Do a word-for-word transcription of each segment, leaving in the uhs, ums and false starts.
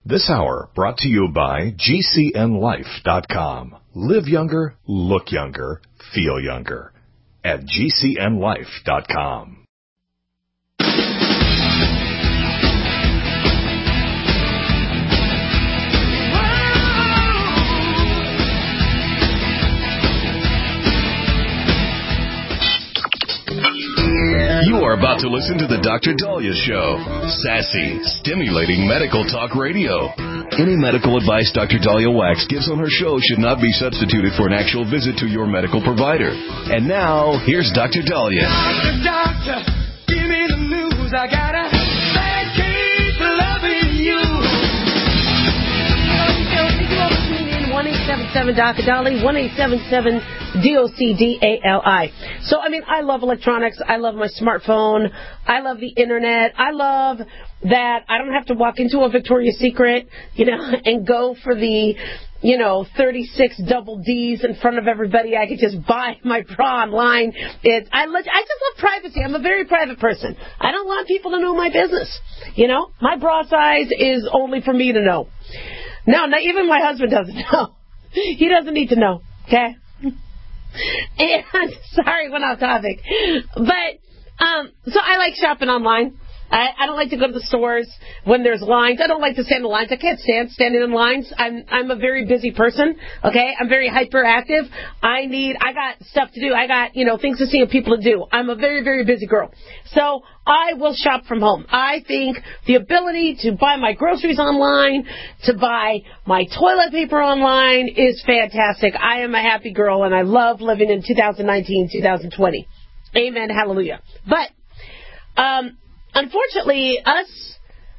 This hour brought to you by G C N life dot com. Live younger, look younger, feel younger at G C N life dot com. You are about to listen to the Doctor Daliah Show. Sassy, stimulating medical talk radio. Any medical advice Doctor Daliah Wax gives on her show should not be substituted for an actual visit to your medical provider. And now, here's Doctor Daliah. Doctor, doctor, give me the news. I gotta keep loving you. one eight seven seven Doctor Daliah, one eight seven seven D O C D A L I. So, I mean, I love electronics. I love my smartphone. I love the internet. I love that I don't have to walk into a Victoria's Secret, you know, and go for the, you know, thirty-six double D's in front of everybody. I could just buy my bra online. It's, I, I just love privacy. I'm a very private person. I don't want people to know my business. You know, my bra size is only for me to know. No, not even my husband doesn't know. He doesn't need to know, okay? And, sorry, went off topic. But, um, so I like shopping online. I, I don't like to go to the stores when there's lines. I don't like to stand in lines. I can't stand standing in lines. I'm I'm a very busy person, okay? I'm very hyperactive. I need, I got stuff to do. I got, you know, things to see and people to do. I'm a very, very busy girl. So I will shop from home. I think the ability to buy my groceries online, to buy my toilet paper online is fantastic. I am a happy girl, and I love living in two thousand nineteen, two thousand twenty. Amen, hallelujah. But, um... unfortunately, us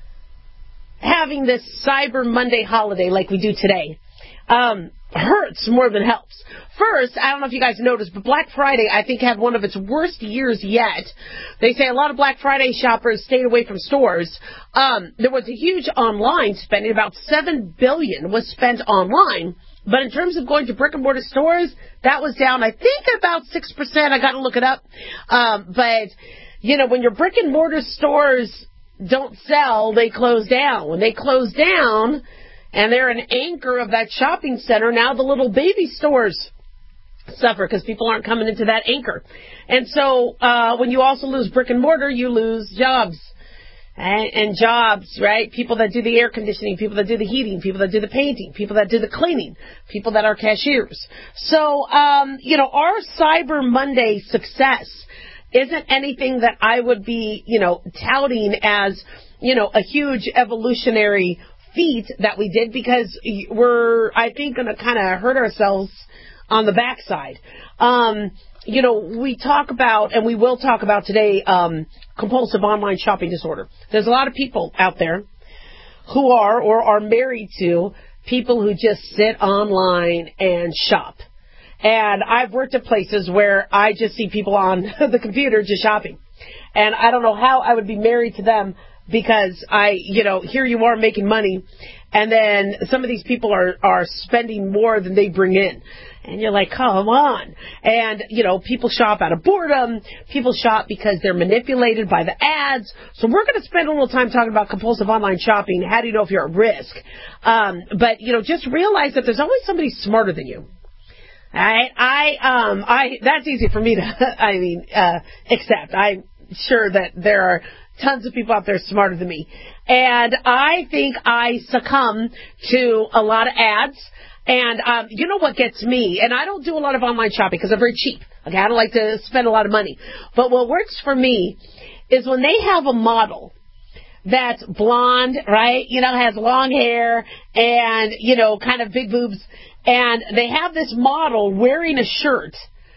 having this Cyber Monday holiday like we do today um, hurts more than helps. First, I don't know if you guys noticed, but Black Friday, I think, had one of its worst years yet. They say a lot of Black Friday shoppers stayed away from stores. Um, there was a huge online spending. About seven billion dollars was spent online. But in terms of going to brick-and-mortar stores, that was down, I think, about six percent. I got to look it up. Um, but... you know, when your brick-and-mortar stores don't sell, they close down. When they close down and they're an anchor of that shopping center, now the little baby stores suffer because people aren't coming into that anchor. And so uh, when you also lose brick-and-mortar, you lose jobs. And, and jobs, right? People that do the air conditioning, people that do the heating, people that do the painting, people that do the cleaning, people that are cashiers. So, um, you know, our Cyber Monday success isn't anything that I would be, you know, touting as, you know, a huge evolutionary feat that we did, because we're, I think, going to kind of hurt ourselves on the backside. Um, you know, we talk about, and we will talk about today, um, compulsive online shopping disorder. There's a lot of people out there who are or are married to people who just sit online and shop. And I've worked at places where I just see people on the computer just shopping. And I don't know how I would be married to them, because I, you know, here you are making money, and then some of these people are, are spending more than they bring in. And you're like, come on. And, you know, people shop out of boredom. People shop because they're manipulated by the ads. So we're going to spend a little time talking about compulsive online shopping. How do you know if you're at risk? Um, but, you know, just realize that there's always somebody smarter than you. I, I, um, I, that's easy for me to, I mean, uh, accept. I'm sure that there are tons of people out there smarter than me. And I think I succumb to a lot of ads. And, um, you know what gets me? And I don't do a lot of online shopping because I'm very cheap. Okay, I don't like to spend a lot of money. But what works for me is when they have a model that's blonde, right? You know, has long hair and, you know, kind of big boobs. And they have this model wearing a shirt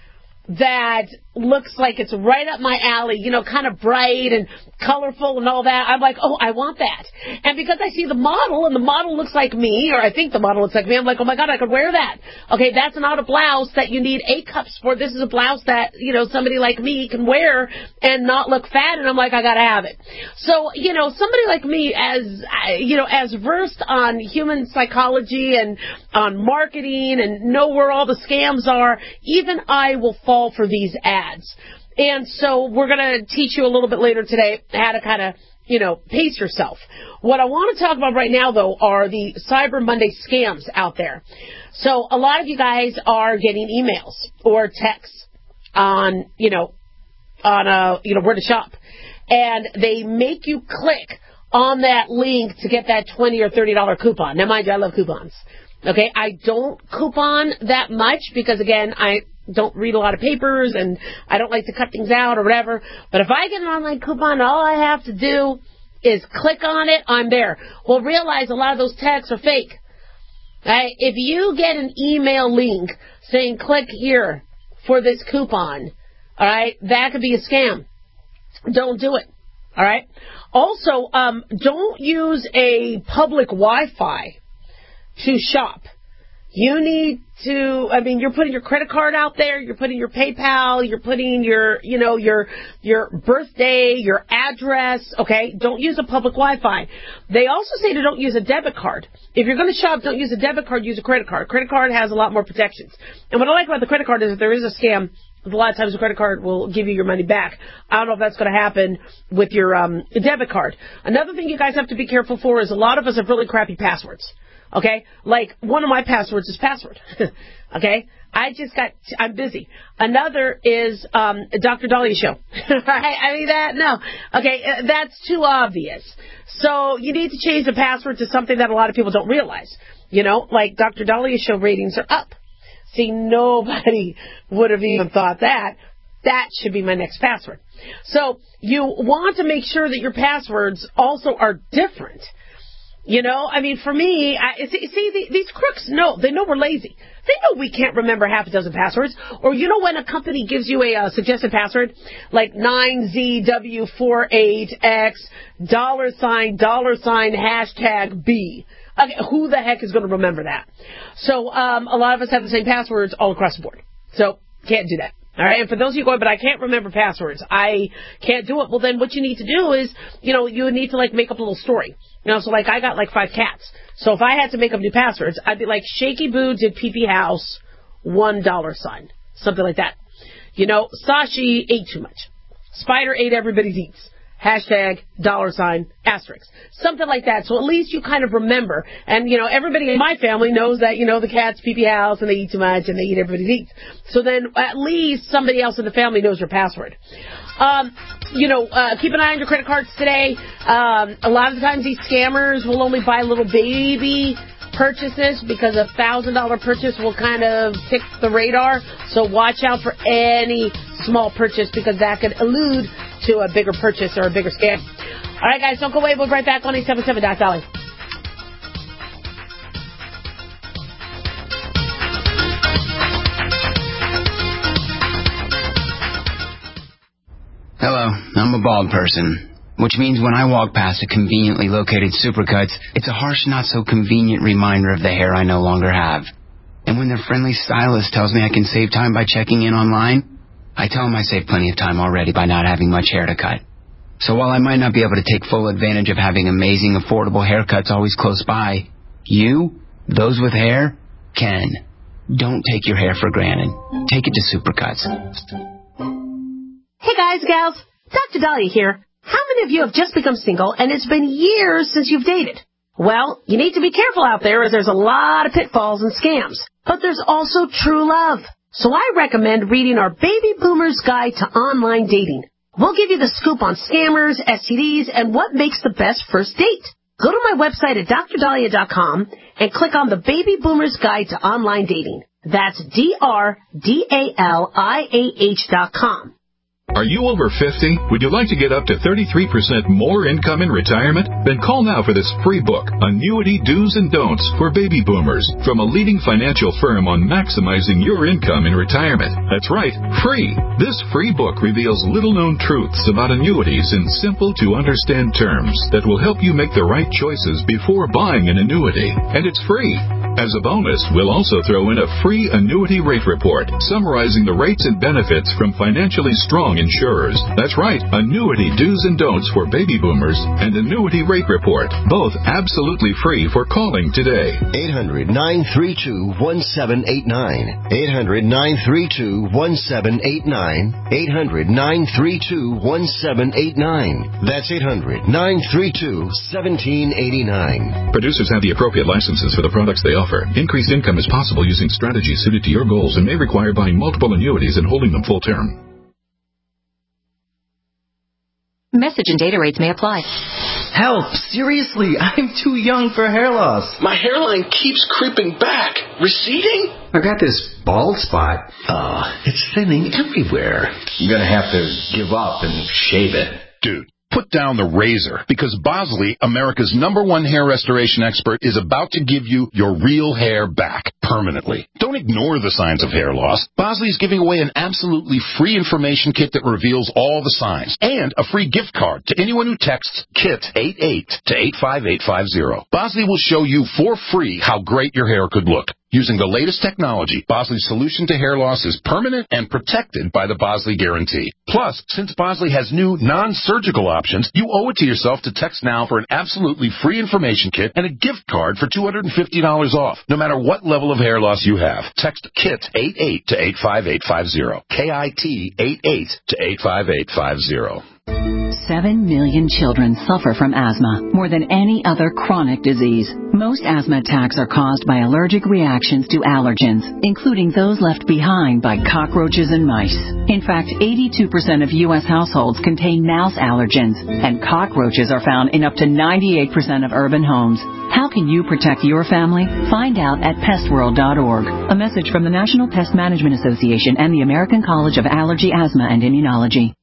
that looks like it's right up my alley, you know, kind of bright and colorful and all that. I'm like, oh, I want that. And because I see the model, and the model looks like me, or I think the model looks like me, I'm like, oh my God, I could wear that. Okay, that's not a blouse that you need A cups for. This is a blouse that, you know, somebody like me can wear and not look fat. And I'm like, I gotta have it. So, you know, somebody like me, as, you know, as versed on human psychology and on marketing and know where all the scams are, even I will fall for these ads. And so we're going to teach you a little bit later today how to kind of you know, pace yourself. What I want to talk about right now, though, are the Cyber Monday scams out there. So a lot of you guys are getting emails or texts on, you know, on a, you know, where to shop. And they make you click on that link to get that twenty or thirty dollars coupon. Now, mind you, I love coupons. Okay, I don't coupon that much because, again, I don't read a lot of papers and I don't like to cut things out or whatever. But if I get an online coupon, all I have to do is click on it, I'm there. Well, realize a lot of those texts are fake. Right? If you get an email link saying click here for this coupon, all right, that could be a scam. Don't do it. All right. Also, um, don't use a public Wi-Fi to shop. You need to, I mean, you're putting your credit card out there, you're putting your PayPal, you're putting your, you know, your, your birthday, your address, okay? Don't use a public Wi-Fi. They also say to don't use a debit card. If you're going to shop, don't use a debit card, use a credit card. Credit card has a lot more protections. And what I like about the credit card is if there is a scam, a lot of times the credit card will give you your money back. I don't know if that's going to happen with your um, debit card. Another thing you guys have to be careful for is a lot of us have really crappy passwords. Okay? Like, one of my passwords is password. Okay? I just got, I'm busy. Another is um, Doctor Dahlia Show. Right? I mean, that, no. Okay, uh, that's too obvious. So you need to change the password to something that a lot of people don't realize. You know, like Doctor Dahlia Show ratings are up. See, nobody would have even thought that. That should be my next password. So you want to make sure that your passwords also are different. You know, I mean, for me, I, see, see, these crooks know, they know we're lazy. They know we can't remember half a dozen passwords. Or you know when a company gives you a uh, suggested password, like nine Z W four eight X, dollar sign, dollar sign, hashtag B. Okay, who the heck is going to remember that? So um, a lot of us have the same passwords all across the board. So can't do that. All right, and for those of you going, but I can't remember passwords, I can't do it. Well, then what you need to do is, you know, you need to, like, make up a little story. You know, so, like, I got, like, five cats. So if I had to make up new passwords, I'd be like, Shaky Boo did pee-pee house, one dollar sign. Something like that. You know, Sashi ate too much. Spider ate everybody's eats. Hashtag, dollar sign, asterisk. Something like that. So at least you kind of remember. And, you know, everybody in my family knows that, you know, the cats pee-pee house and they eat too much and they eat everybody's eats. So then at least somebody else in the family knows your password. Um, you know, uh, keep an eye on your credit cards today. Um, a lot of the times these scammers will only buy little baby purchases because a thousand dollar purchase will kind of tick the radar. So watch out for any small purchase because that could allude to a bigger purchase or a bigger scam. All right, guys, don't go away. We'll be right back on eight seven seven Doc Dolly. Hello, I'm a bald person, which means when I walk past a conveniently located Supercuts, it's a harsh, not-so-convenient reminder of the hair I no longer have. And when their friendly stylist tells me I can save time by checking in online, I tell them I saved plenty of time already by not having much hair to cut. So while I might not be able to take full advantage of having amazing, affordable haircuts always close by, you, those with hair, can. Don't take your hair for granted. Take it to Supercuts. Hey guys, gals, Doctor Dahlia here. How many of you have just become single and it's been years since you've dated? Well, you need to be careful out there as there's a lot of pitfalls and scams. But there's also true love. So I recommend reading our Baby Boomer's Guide to Online Dating. We'll give you the scoop on scammers, S T Ds, and what makes the best first date. Go to my website at dr dahlia dot com and click on the Baby Boomer's Guide to Online Dating. That's D R D A L I A H dot com. Are you over fifty? Would you like to get up to thirty-three percent more income in retirement? Then call now for this free book, Annuity Do's and Don'ts for Baby Boomers, from a leading financial firm on maximizing your income in retirement. That's right, free. This free book reveals little-known truths about annuities in simple-to-understand terms that will help you make the right choices before buying an annuity. And it's free. As a bonus, we'll also throw in a free annuity rate report summarizing the rates and benefits from financially strong insurers. That's right, annuity do's and don'ts for baby boomers and annuity rate report. Both absolutely free for calling today. eight hundred, nine three two, one seven eight nine. eight hundred, nine three two, one seven eight nine. eight hundred, nine three two, one seven eight nine. That's eight hundred, nine three two, one seven eight nine. Producers have the appropriate licenses for the products they offer. Increased income is possible using strategies suited to your goals and may require buying multiple annuities and holding them full term. Message and data rates may apply. Help! Seriously, I'm too young for hair loss. My hairline keeps creeping back. Receding? I got this bald spot. Uh, it's thinning everywhere. I'm gonna have to give up and shave it. Dude, put down the razor, because Bosley, America's number one hair restoration expert, is about to give you your real hair back permanently. Don't ignore the signs of hair loss. Bosley is giving away an absolutely free information kit that reveals all the signs, and a free gift card to anyone who texts KIT eighty-eight to eight five eight five zero. Bosley will show you for free how great your hair could look. Using the latest technology, Bosley's solution to hair loss is permanent and protected by the Bosley Guarantee. Plus, since Bosley has new non-surgical options, you owe it to yourself to text now for an absolutely free information kit and a gift card for two hundred fifty dollars off, no matter what level of hair loss you have. Text KIT eighty-eight to eight five eight five zero. K I T eighty-eight to eight five eight five zero. Seven million children suffer from asthma, more than any other chronic disease. Most asthma attacks are caused by allergic reactions to allergens, including those left behind by cockroaches and mice. In fact, eighty-two percent of U S households contain mouse allergens, and cockroaches are found in up to ninety-eight percent of urban homes. How can you protect your family? Find out at pest world dot org. A message from the National Pest Management Association and the American College of Allergy, Asthma, and Immunology.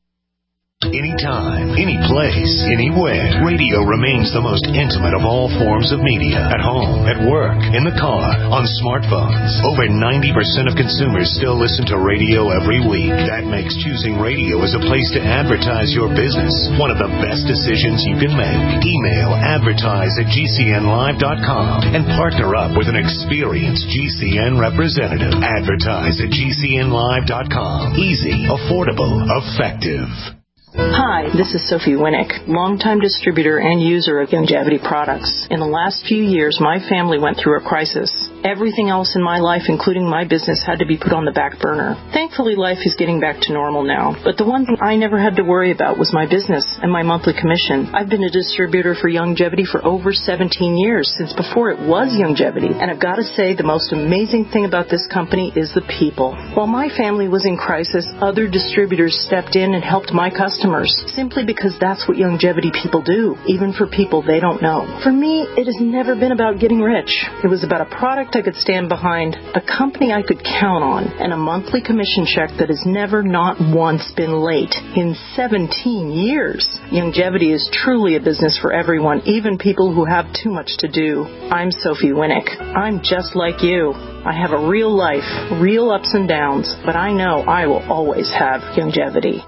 Anytime, any place, anywhere, radio remains the most intimate of all forms of media. At home, at work, in the car, on smartphones. Over ninety percent of consumers still listen to radio every week. That makes choosing radio as a place to advertise your business one of the best decisions you can make. Email advertise at G C N live dot com and partner up with an experienced G C N representative. Advertise at G C N live dot com. Easy, affordable, effective. Hi, this is Sophie Winnick, longtime distributor and user of Youngevity products. In the last few years, my family went through a crisis. Everything else in my life, including my business, had to be put on the back burner. Thankfully, life is getting back to normal now. But the one thing I never had to worry about was my business and my monthly commission. I've been a distributor for Youngevity for over seventeen years, since before it was Youngevity. And I've got to say, the most amazing thing about this company is the people. While my family was in crisis, other distributors stepped in and helped my customers, simply because that's what Youngevity people do, even for people they don't know. For me, it has never been about getting rich. It was about a product I could stand behind, a company I could count on, and a monthly commission check that has never not once been late in seventeen years. Youngevity is truly a business for everyone, even people who have too much to do. I'm Sophie Winnick. I'm just like you. I have a real life, real ups and downs, but I know I will always have Youngevity.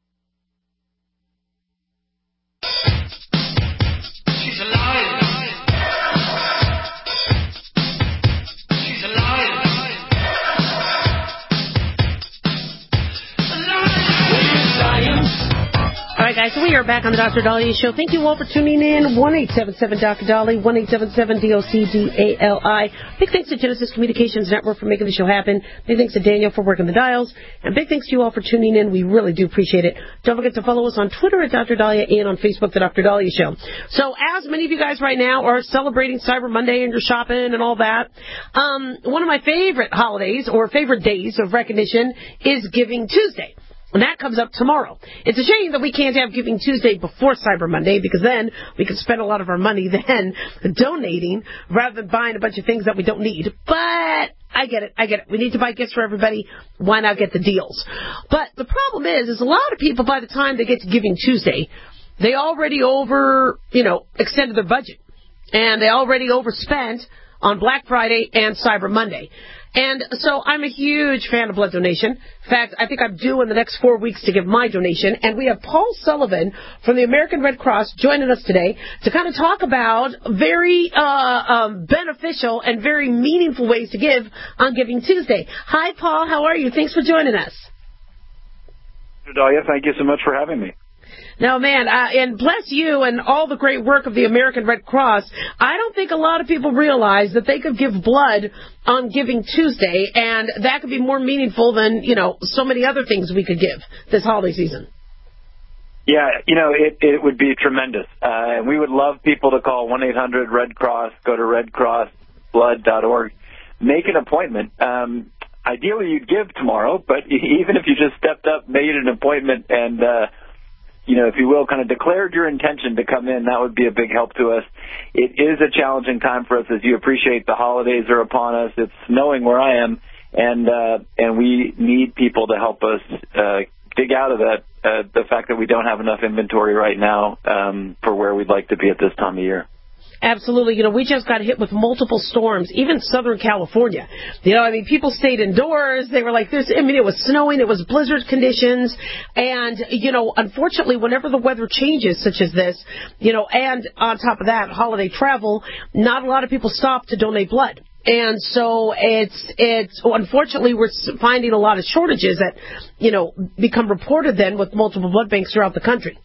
Guys, so we are back on the Doctor Dahlia Show. Thank you all for tuning in. one eight seven seven Doctor Dolly, one eight seven seven D O C D A L I. Big thanks to Genesis Communications Network for making the show happen. Big thanks to Daniel for working the dials. And big thanks to you all for tuning in. We really do appreciate it. Don't forget to follow us on Twitter at Doctor Dahlia and on Facebook, The Doctor Dahlia Show. So as many of you guys right now are celebrating Cyber Monday and you're shopping and all that, um, one of my favorite holidays or favorite days of recognition is Giving Tuesday. And that comes up tomorrow. It's a shame that we can't have Giving Tuesday before Cyber Monday, because then we could spend a lot of our money then donating rather than buying a bunch of things that we don't need. But I get it. I get it. We need to buy gifts for everybody. Why not get the deals? But the problem is, is a lot of people, by the time they get to Giving Tuesday, they already over, you know, extended their budget. And they already overspent on Black Friday and Cyber Monday. And so I'm a huge fan of blood donation. In fact, I think I'm due in the next four weeks to give my donation. And we have Paul Sullivan from the American Red Cross joining us today to kind of talk about very uh, um, beneficial and very meaningful ways to give on Giving Tuesday. Hi, Paul. How are you? Thanks for joining us. Doctor Dahlia. Thank you so much for having me. No, man, uh, and bless you and all the great work of the American Red Cross. I don't think a lot of people realize that they could give blood on Giving Tuesday, and that could be more meaningful than, you know, so many other things we could give this holiday season. Yeah, you know, it, it would be tremendous. Uh, and we would love people to call one eight hundred red cross, go to red cross blood dot org, make an appointment. Um, ideally, you'd give tomorrow, but even if you just stepped up, made an appointment, and uh you know, if you will, kind of declared your intention to come in, that would be a big help to us. It is a challenging time for us, as you appreciate. The holidays are upon us. It's snowing where I am, and uh, and we need people to help us uh, dig out of that, uh, the fact that we don't have enough inventory right now um, for where we'd like to be at this time of year. Absolutely. You know, we just got hit with multiple storms, even Southern California. You know, I mean, people stayed indoors. They were like, "This." I mean, it was snowing. It was blizzard conditions. And, you know, unfortunately, whenever the weather changes such as this, you know, and on top of that, holiday travel, not a lot of people stop to donate blood. And so it's, it's, unfortunately, we're finding a lot of shortages that, you know, become reported then with multiple blood banks throughout the country.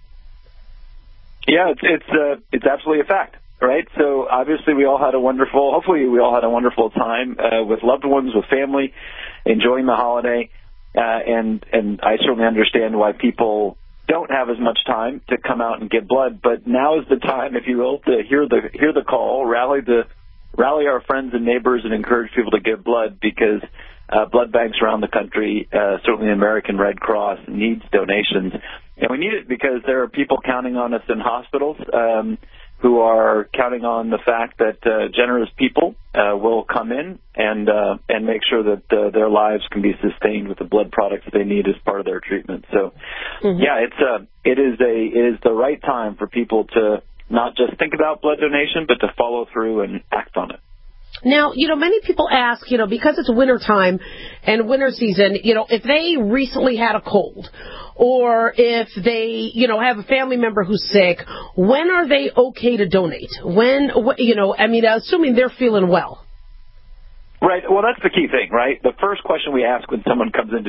Yeah, it's, it's, uh, it's absolutely a fact. Right, so obviously we all had a wonderful, hopefully we all had a wonderful time uh, with loved ones, with family, enjoying the holiday, uh, and and I certainly understand why people don't have as much time to come out and give blood. But now is the time, if you will, to hear the hear the call, rally the rally our friends and neighbors, and encourage people to give blood, because uh, blood banks around the country, uh, certainly the American Red Cross, needs donations, and we need it because there are people counting on us in hospitals. Um, who are counting on the fact that uh, generous people uh, will come in and uh, and make sure that uh, their lives can be sustained with the blood products they need as part of their treatment. So, mm-hmm. yeah, it's uh, it is a it is the right time for people to not just think about blood donation, but to follow through and act on it. Now, you know, many people ask, you know, because it's winter time and winter season, you know, if they recently had a cold or if they, you know, have a family member who's sick, when are they okay to donate? When, you know, I mean, assuming they're feeling well. Right. Well, that's the key thing, right? The first question we ask when someone comes into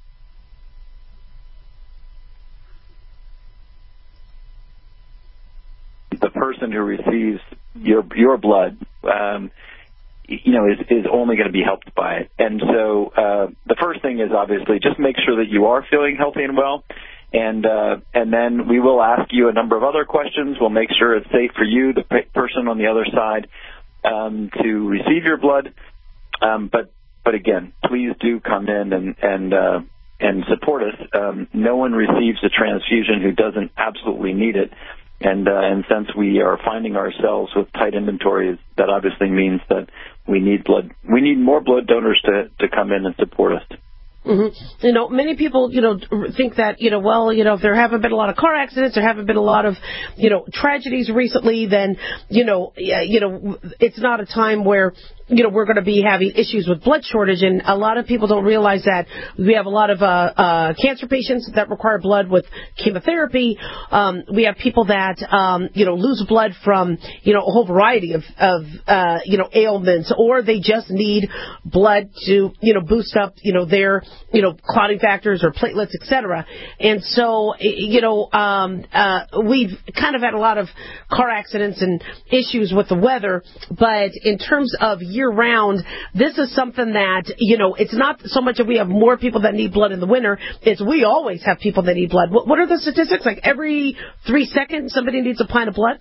the person who receives your your blood, um, you know, is, is only going to be helped by it. And so uh, the first thing is obviously just make sure that you are feeling healthy and well. And uh, and then we will ask you a number of other questions. We'll make sure it's safe for you, the p- person on the other side, um, to receive your blood. Um, but but again, please do come in and and uh, and support us. Um, no one receives a transfusion who doesn't absolutely need it. And, uh, and since we are finding ourselves with tight inventories, that obviously means that we need blood. We need more blood donors to, to come in and support us. Mm-hmm. You know, many people, you know, think that, you know, well, you know, if there haven't been a lot of car accidents, there haven't been a lot of, you know, tragedies recently, then, you know, you know, it's not a time where, you know, we're going to be having issues with blood shortage. And a lot of people don't realize that we have a lot of uh, uh, cancer patients that require blood with chemotherapy. Um, we have people that, um, you know, lose blood from, you know, a whole variety of, of uh, you know, ailments, or they just need blood to, you know, boost up, you know, their, you know, clotting factors or platelets, et cetera. And so, you know, um, uh, we've kind of had a lot of car accidents and issues with the weather, but in terms of year-round, this is something that, you know, it's not so much that we have more people that need blood in the winter, it's we always have people that need blood. What, what are the statistics? Like every three seconds somebody needs a pint of blood?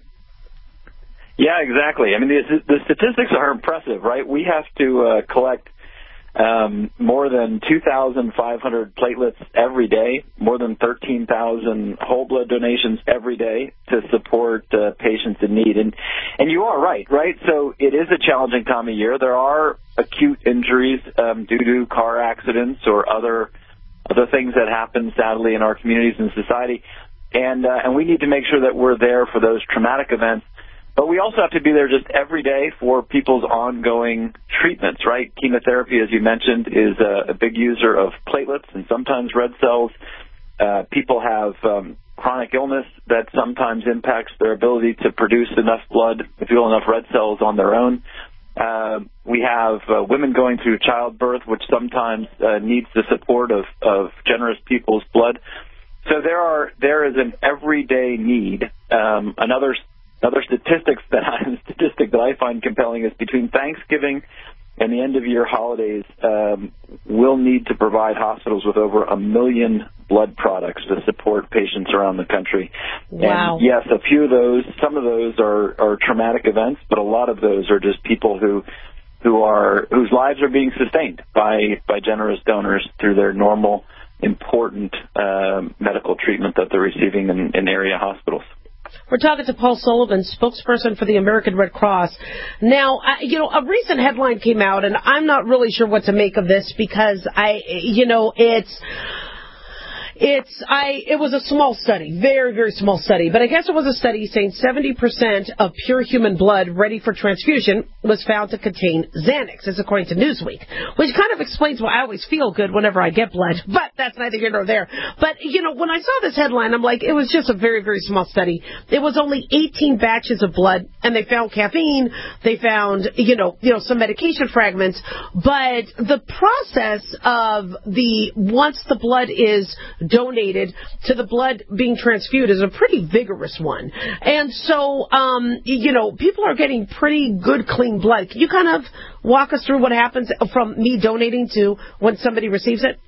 Yeah, exactly. I mean, the, the statistics are impressive, right? We have to uh, collect um, more than two thousand five hundred platelets every day, more than thirteen thousand whole blood donations every day to support uh, patients in need. And and you are right, right? So it is a challenging time of year. There are acute injuries um, due to car accidents or other other things that happen, sadly, in our communities and society. And uh, and we need to make sure that we're there for those traumatic events. But we also have to be there just every day for people's ongoing treatments, right? Chemotherapy, as you mentioned, is a, a big user of platelets and sometimes red cells. Uh, people have um, chronic illness that sometimes impacts their ability to produce enough blood, if you will, enough red cells on their own. Uh, we have uh, women going through childbirth, which sometimes uh, needs the support of, of generous people's blood. so there are there is an everyday need. Um, another another statistics that I, statistic that I find compelling is between Thanksgiving and the end of year holidays, um, we'll need to provide hospitals with over a million blood products to support patients around the country. Wow. And yes, a few of those, some of those are, are traumatic events, but a lot of those are just people who who are whose lives are being sustained by by generous donors through their normal, important uh, medical treatment that they're receiving in, in area hospitals. We're talking to Paul Sullivan, spokesperson for the American Red Cross. Now, I, you know, a recent headline came out, and I'm not really sure what to make of this because I, you know, it's. It's I. It was a small study, very, very small study. But I guess it was a study saying seventy percent of pure human blood ready for transfusion was found to contain Xanax, as according to Newsweek, which kind of explains why I always feel good whenever I get blood. But that's neither here nor there. But, you know, when I saw this headline, I'm like, it was just a very, very small study. It was only eighteen batches of blood, and they found caffeine. They found, you know, you know, some medication fragments. But the process of the once the blood is donated to the blood being transfused is a pretty vigorous one. And so, um, you know, people are getting pretty good, clean blood. Can you kind of walk us through what happens from me donating to when somebody receives it?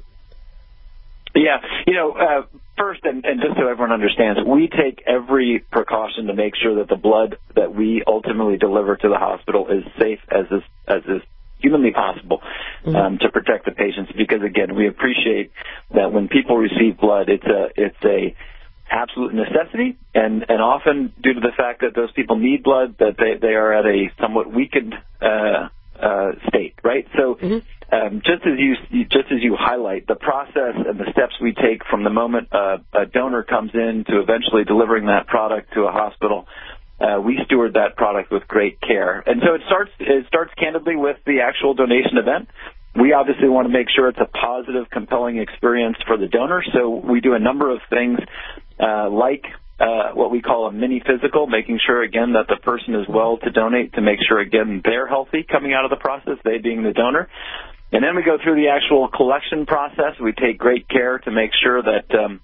Yeah, you know, uh, first, and, and just so everyone understands, we take every precaution to make sure that the blood that we ultimately deliver to the hospital is safe as is, as is humanly possible um, mm-hmm. to protect the patients, because again, we appreciate that when people receive blood, it's a it's a absolute necessity, and, and often due to the fact that those people need blood, that they, they are at a somewhat weakened uh, uh, state, right? So mm-hmm. um, just as you just as you highlight, the process and the steps we take from the moment uh, a donor comes in to eventually delivering that product to a hospital. Uh, we steward that product with great care. And so it starts it starts candidly with the actual donation event. We obviously want to make sure it's a positive, compelling experience for the donor. So we do a number of things uh, like uh, what we call a mini physical, making sure, again, that the person is well to donate, to make sure, again, they're healthy coming out of the process, they being the donor. And then we go through the actual collection process. We take great care to make sure that um,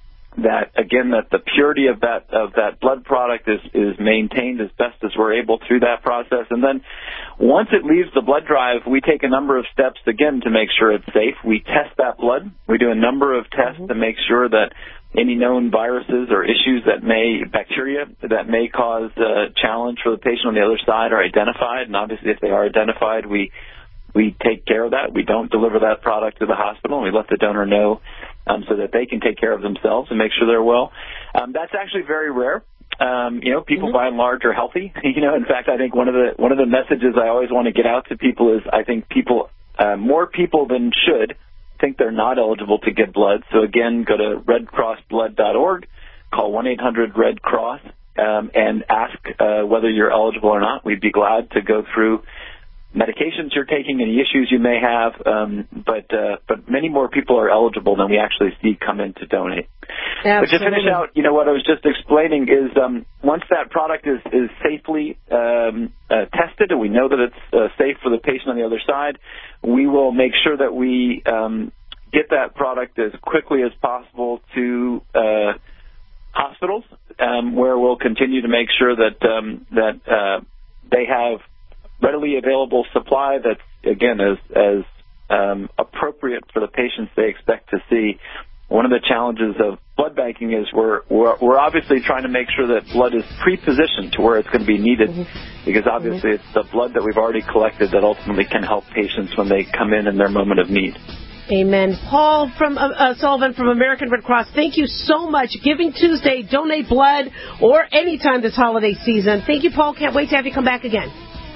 that, again, that the purity of that of that blood product is, is maintained as best as we're able through that process. And then once it leaves the blood drive, we take a number of steps, again, to make sure it's safe. We test that blood. We do a number of tests mm-hmm. to make sure that any known viruses or issues that may, bacteria, that may cause a challenge for the patient on the other side are identified. And obviously, if they are identified, we we take care of that. We don't deliver that product to the hospital, and we let the donor know um, so that they can take care of themselves and make sure they're well. Um, that's actually very rare. Um, you know, people mm-hmm. by and large are healthy. You know, in fact, I think one of the one of the messages I always want to get out to people is I think people, uh, more people than should, think they're not eligible to get blood. So again, go to red cross blood dot org, call one eight hundred red cross, um, and ask uh, whether you're eligible or not. We'd be glad to go through medications you're taking, any issues you may have, um, but uh, but many more people are eligible than we actually see come in to donate. Absolutely. But to finish out, you know, what I was just explaining is um, once that product is, is safely um, uh, tested and we know that it's uh, safe for the patient on the other side, we will make sure that we um, get that product as quickly as possible to uh, hospitals, um, where we'll continue to make sure that um, that uh, they have readily available supply that's, again, as, as um, appropriate for the patients they expect to see. One of the challenges of blood banking is we're, we're, we're obviously trying to make sure that blood is pre-positioned to where it's going to be needed, mm-hmm. because obviously mm-hmm. it's the blood that we've already collected that ultimately can help patients when they come in in their moment of need. Amen. Paul from uh, uh, Sullivan from American Red Cross, thank you so much. Giving Tuesday, donate blood, or anytime this holiday season. Thank you, Paul. Can't wait to have you come back again.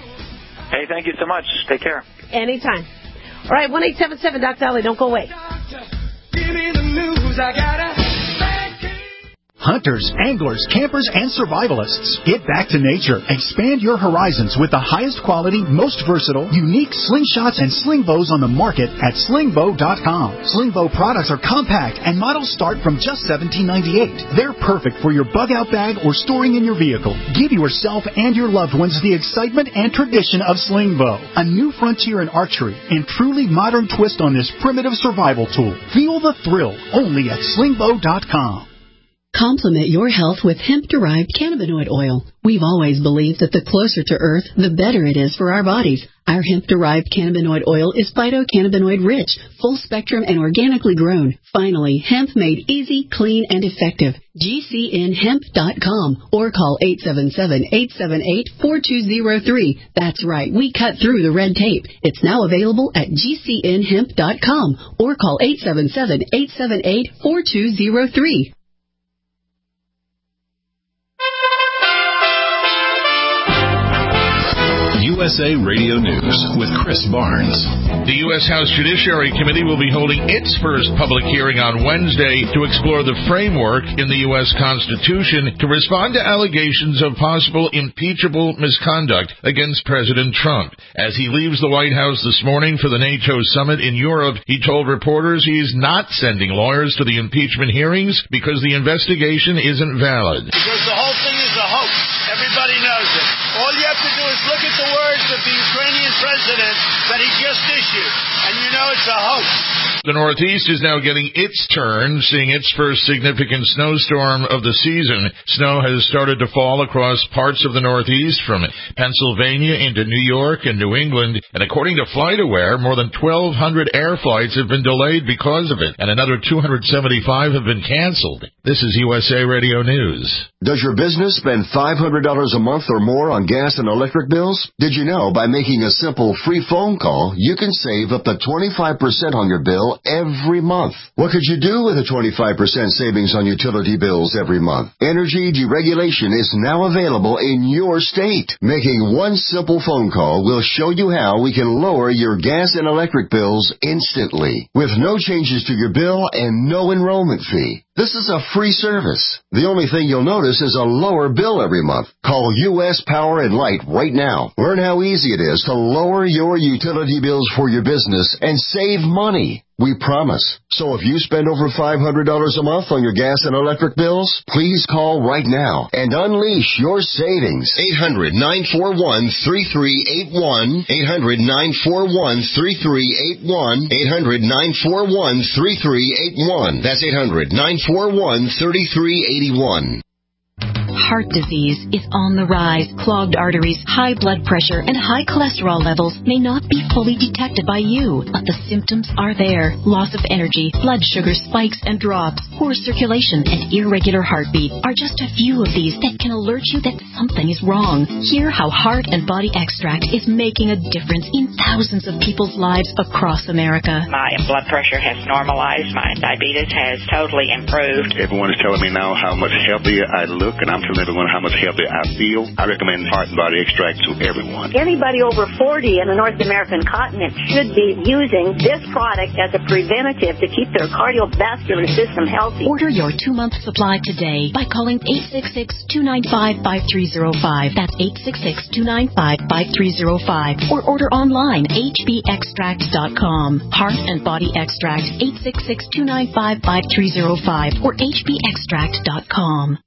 Hey, thank you so much. Take care. Anytime. All right, one eight seven seven, Doctor Dolly. Don't go away. Doctor, give me the news. I gotta Hunters, anglers, campers, and survivalists. Get back to nature. Expand your horizons with the highest quality, most versatile, unique slingshots and sling bows on the market at sling bow dot com. Sling bow products are compact and models start from just seventeen ninety-eight. They're perfect for your bug out bag or storing in your vehicle. Give yourself and your loved ones the excitement and tradition of sling bow. A new frontier in archery and truly modern twist on this primitive survival tool. Feel the thrill only at sling bow dot com. Complement your health with hemp-derived cannabinoid oil. We've always believed that the closer to Earth, the better it is for our bodies. Our hemp-derived cannabinoid oil is phytocannabinoid-rich, full-spectrum, and organically grown. Finally, hemp made easy, clean, and effective. G C N hemp dot com or call eight seven seven, eight seven eight, four two zero three. That's right, we cut through the red tape. It's now available at G C N hemp dot com or call eight seven seven, eight seven eight, four two zero three. U S A Radio News with Chris Barnes. The U S House Judiciary Committee will be holding its first public hearing on Wednesday to explore the framework in the U S Constitution to respond to allegations of possible impeachable misconduct against President Trump. As he leaves the White House this morning for the NATO summit in Europe, he told reporters he is not sending lawyers to the impeachment hearings because the investigation isn't valid. Because the whole thing is a hoax. Everybody knows it. All you have to do is look at the words of the Ukrainian president that he just issued, and you know it's a hoax. The Northeast is now getting its turn, seeing its first significant snowstorm of the season. Snow has started to fall across parts of the Northeast from Pennsylvania into New York and New England, and according to FlightAware, more than twelve hundred air flights have been delayed because of it, and another two hundred seventy-five have been canceled. This is U S A Radio News. Does your business spend five hundred dollars a month or more on gas and electric bills? Did you know by making a simple free phone call, you can save up to twenty-five percent on your bill every month? What could you do with a twenty-five percent savings on utility bills every month? Energy deregulation is now available in your state. Making one simple phone call will show you how we can lower your gas and electric bills instantly, with no changes to your bill and no enrollment fee. This is a free service. The only thing you'll notice is a lower bill every month. Call U S Power and Light right now. Learn how easy it is to lower your utility bills for your business and save money. We promise. So if you spend over five hundred dollars a month on your gas and electric bills, please call right now and unleash your savings. eight hundred, nine four one, three three eight one. eight hundred, nine four one, three three eight one. eight hundred, nine four one, three three eight one. That's eight hundred, nine four one, three three eight one. Heart disease is on the rise. Clogged arteries, high blood pressure, and high cholesterol levels may not be fully detected by you, but the symptoms are there. Loss of energy, blood sugar spikes and drops, poor circulation, and irregular heartbeat are just a few of these that can alert you that something is wrong. Hear how Heart and Body Extract is making a difference in thousands of people's lives across America. My blood pressure has normalized. My diabetes has totally improved. Everyone is telling me now how much healthier I look, and I'm telling everyone how much healthier I feel. I recommend Heart and Body Extract to everyone. Anybody over forty in the North American continent should be using this product as a preventative to keep their cardiovascular system healthy. Order your two-month supply today by calling eight six six, two nine five, five three zero five. That's eight six six, two nine five, five three zero five. Or order online, h b extract dot com. Heart and Body Extract, eight six six, two nine five, five three zero five or h b extract dot com.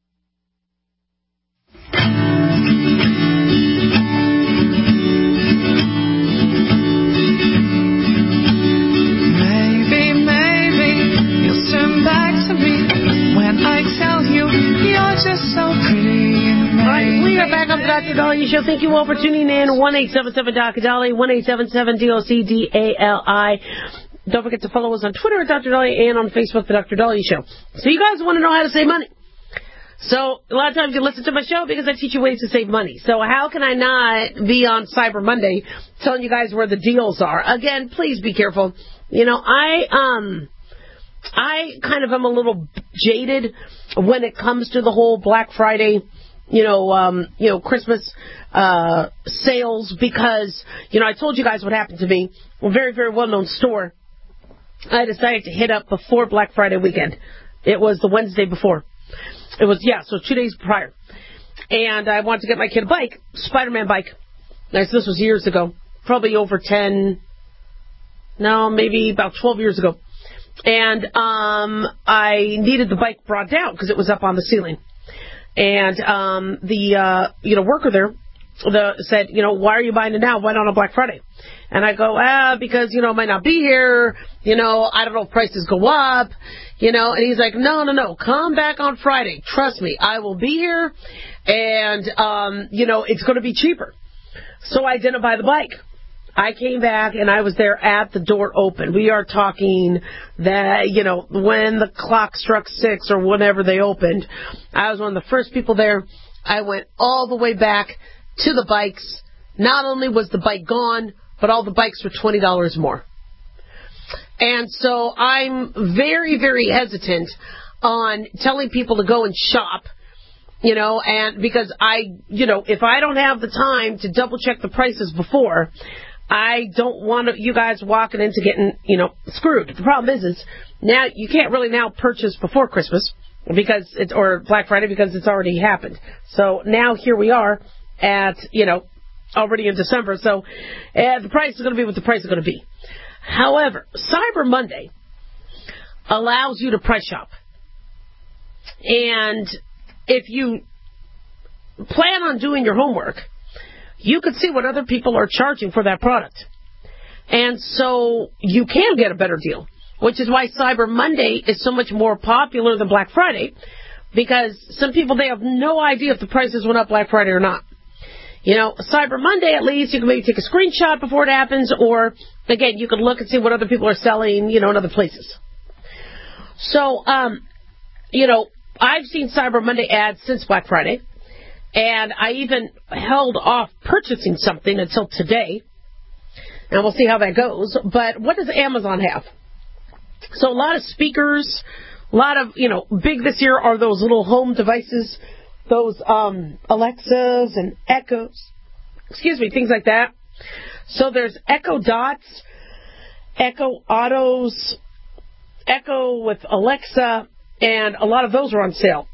Maybe, maybe you'll turn back to me when I tell you you're just so pretty. All right, we are back on the Doctor Dahlia Show. Thank you all for tuning in. one eight seven seven Doctor Dahlia, one eight seven seven D O C D A L I. Don't forget to follow us on Twitter at Doctor Dahlia and on Facebook, The Doctor Dahlia Show. So you guys want to know how to save money. So a lot of times you listen to my show because I teach you ways to save money. So how can I not be on Cyber Monday telling you guys where the deals are? Again, please be careful. You know, I um, I kind of am a little jaded when it comes to the whole Black Friday, you know, um, you know, Christmas uh, sales because, you know, I told you guys what happened to me. A very, very well-known store. I decided to hit up before Black Friday weekend. It was the Wednesday before. It was, yeah, so two days prior. And I wanted to get my kid a bike, Spider-Man bike. This was years ago, probably over ten, no, maybe about twelve years ago. And um, I needed the bike brought down because it was up on the ceiling. And um, the uh, you know worker there the, said, you know, why are you buying it now? Why not on Black Friday? And I go, ah, because, you know, it might not be here. You know, I don't know if prices go up. You know, and he's like, no, no, no, come back on Friday. Trust me, I will be here. And, um, you know, it's going to be cheaper. So I didn't buy the bike. I came back and I was there at the door open. We are talking that, you know, when the clock struck six or whenever they opened, I was one of the first people there. I went all the way back to the bikes. Not only was the bike gone, but all the bikes were twenty dollars more. And so I'm very, very hesitant on telling people to go and shop. You know, and because I, you know, if I don't have the time to double check the prices before, I don't want you guys walking into getting, you know, screwed. The problem is, is now you can't really now purchase before Christmas because it's, or Black Friday because it's already happened. So now here we are at, you know, already in December. So uh, the price is going to be what the price is going to be. However, Cyber Monday allows you to price shop. And if you plan on doing your homework, you could see what other people are charging for that product. And so you can get a better deal, which is why Cyber Monday is so much more popular than Black Friday, because some people, they have no idea if the prices went up Black Friday or not. You know, Cyber Monday, at least, you can maybe take a screenshot before it happens, or, again, you can look and see what other people are selling, you know, in other places. So, um, you know, I've seen Cyber Monday ads since Black Friday, and I even held off purchasing something until today, and we'll see how that goes. But what does Amazon have? So a lot of speakers, a lot of, you know, big this year are those little home devices, those um, Alexas and Echoes, excuse me, things like that. So there's Echo Dots, Echo Autos, Echo with Alexa, and a lot of those are on sale.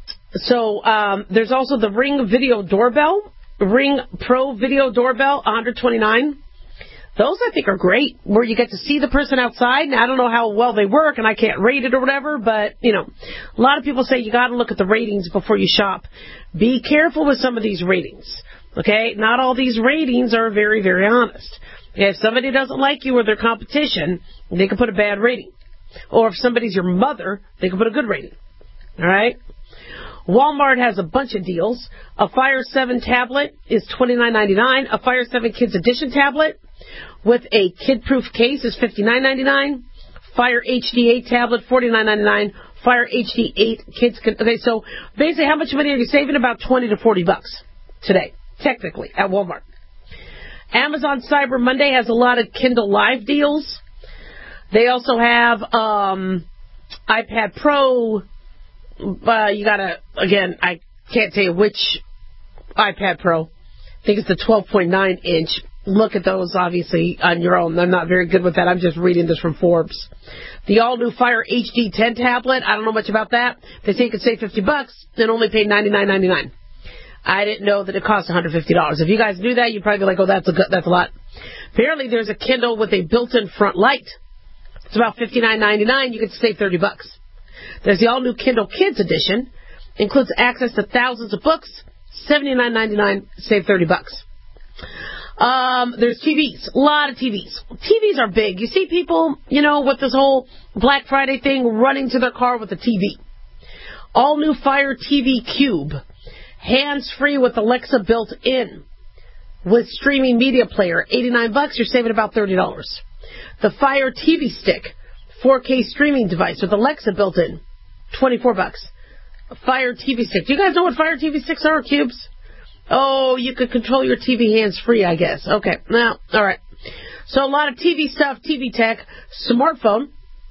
So um, there's also the Ring Video Doorbell, Ring Pro Video Doorbell, one hundred twenty-nine dollars. Those, I think, are great, where you get to see the person outside. Now, I don't know how well they work, and I can't rate it or whatever, but, you know, a lot of people say you got to look at the ratings before you shop. Be careful with some of these ratings, okay? Not all these ratings are very, very honest. If somebody doesn't like you or their competition, they can put a bad rating. Or if somebody's your mother, they can put a good rating, all right? Walmart has a bunch of deals. A Fire seven tablet is twenty-nine ninety-nine. A Fire seven Kids Edition tablet with a kid-proof case is fifty-nine ninety-nine. Fire H D eight tablet, forty-nine ninety-nine. Fire H D eight kids. Can, okay, so basically, how much money are you saving? About twenty to forty bucks today, technically, at Walmart. Amazon Cyber Monday has a lot of Kindle Live deals. They also have um, iPad Pro. Uh, you gotta, again, I can't tell you which iPad Pro. I think it's the twelve point nine inch. Look at those, obviously, on your own. I'm not very good with that. I'm just reading this from Forbes. The all-new Fire H D ten tablet, I don't know much about that. They say you could save fifty bucks and only pay ninety-nine ninety-nine. I didn't know that it cost one hundred fifty dollars. If you guys knew that, you'd probably be like, oh, that's a, good, that's a lot. Apparently, there's a Kindle with a built-in front light. It's about fifty-nine ninety-nine. You could save thirty bucks. There's the all-new Kindle Kids Edition. Includes access to thousands of books. seventy-nine ninety-nine. Save thirty bucks. Um, there's T Vs. A lot of T Vs. T Vs are big. You see people, you know, with this whole Black Friday thing running to their car with a T V. All-new Fire T V Cube. Hands-free with Alexa built in. With streaming media player. eighty-nine bucks. You're saving about thirty dollars. The Fire T V Stick. four K streaming device with Alexa built in. twenty-four bucks. Fire T V Stick. Do you guys know what Fire T V Sticks are, cubes? Oh, you could control your T V hands-free, I guess. Okay, now, all right. So a lot of T V stuff, T V tech, smartphone.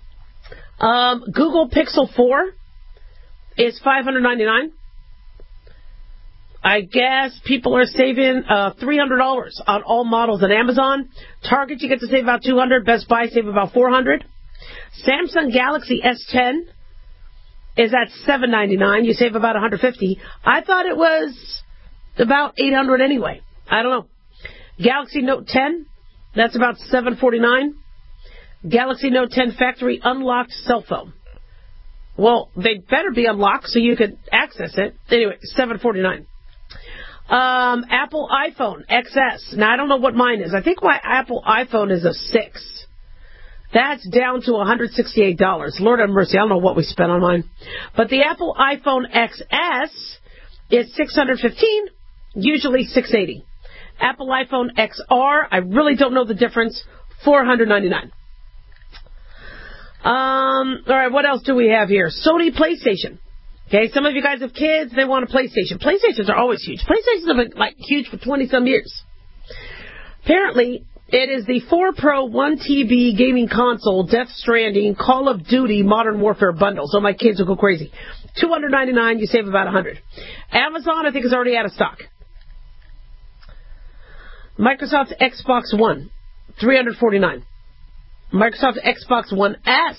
Um, Google Pixel four is five hundred ninety-nine dollars. I guess people are saving uh, three hundred dollars on all models at Amazon. Target, you get to save about two hundred dollars. Best Buy, save about four hundred dollars. Samsung Galaxy S ten is at seven ninety-nine. You save about one hundred fifty dollars. I thought it was about eight hundred dollars anyway. I don't know. Galaxy Note ten, that's about seven forty-nine. Galaxy Note ten factory unlocked cell phone. Well, they better be unlocked so you could access it. Anyway, seven forty-nine. Um, Apple iPhone X S. Now, I don't know what mine is. I think my Apple iPhone is a six. That's down to one hundred sixty-eight dollars. Lord have mercy, I don't know what we spent on mine. But the Apple iPhone X S is six hundred fifteen dollars, usually six hundred eighty dollars. Apple iPhone X R, I really don't know the difference, four hundred ninety-nine dollars. Um, all right, what else do we have here? Sony PlayStation. Okay, some of you guys have kids, they want a PlayStation. PlayStations are always huge. PlayStations have been, like, huge for twenty-some years. Apparently, it is the four Pro one T B gaming console, Death Stranding, Call of Duty, Modern Warfare bundle. So my kids will go crazy. two hundred ninety-nine dollars, you save about one hundred dollars. Amazon, I think, is already out of stock. Microsoft Xbox One, three hundred forty-nine dollars. Microsoft Xbox One S,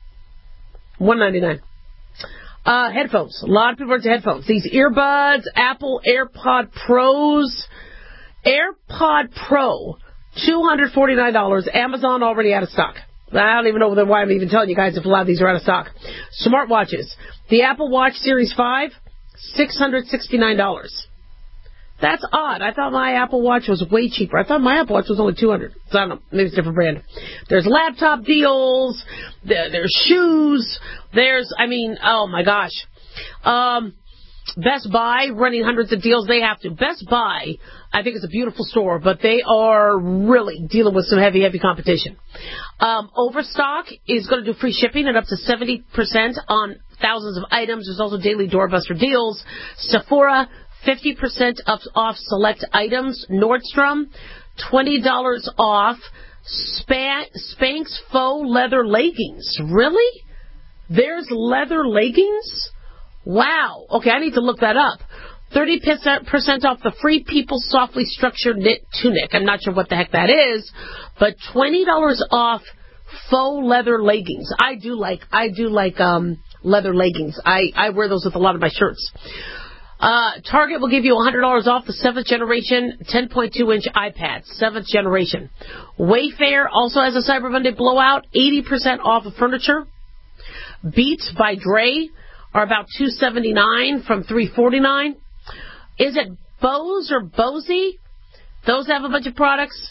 one hundred ninety-nine dollars. Uh, headphones. A lot of people are into headphones. These earbuds, Apple AirPod Pros. AirPod Pro, two hundred forty-nine dollars. Amazon already out of stock. I don't even know why I'm even telling you guys if a lot of these are out of stock. Smartwatches. The Apple Watch Series five, six hundred sixty-nine dollars. That's odd. I thought my Apple Watch was way cheaper. I thought my Apple Watch was only two hundred dollars. So I don't know. Maybe it's a different brand. There's laptop deals. There, there's shoes. There's, I mean, oh my gosh. Um, Best Buy running hundreds of deals. They have to. Best Buy, I think, is a beautiful store, but they are really dealing with some heavy, heavy competition. Um, Overstock is going to do free shipping and up to seventy percent on thousands of items. There's also daily doorbuster deals. Sephora, fifty percent off, off select items. Nordstrom, twenty dollars off. Span, Spanx faux leather leggings. Really? There's leather leggings? Wow. Okay, I need to look that up. thirty percent off the Free People Softly Structured Knit Tunic. I'm not sure what the heck that is, but twenty dollars off faux leather leggings. I do like, I do like, um, leather leggings. I, I wear those with a lot of my shirts. Uh, Target will give you one hundred dollars off the seventh generation ten point two inch iPad, seventh generation. Wayfair also has a Cyber Monday blowout, eighty percent off of furniture. Beats by Dre are about two hundred seventy-nine dollars from three hundred forty-nine dollars. Is it Bose or Bosey? Those have a bunch of products.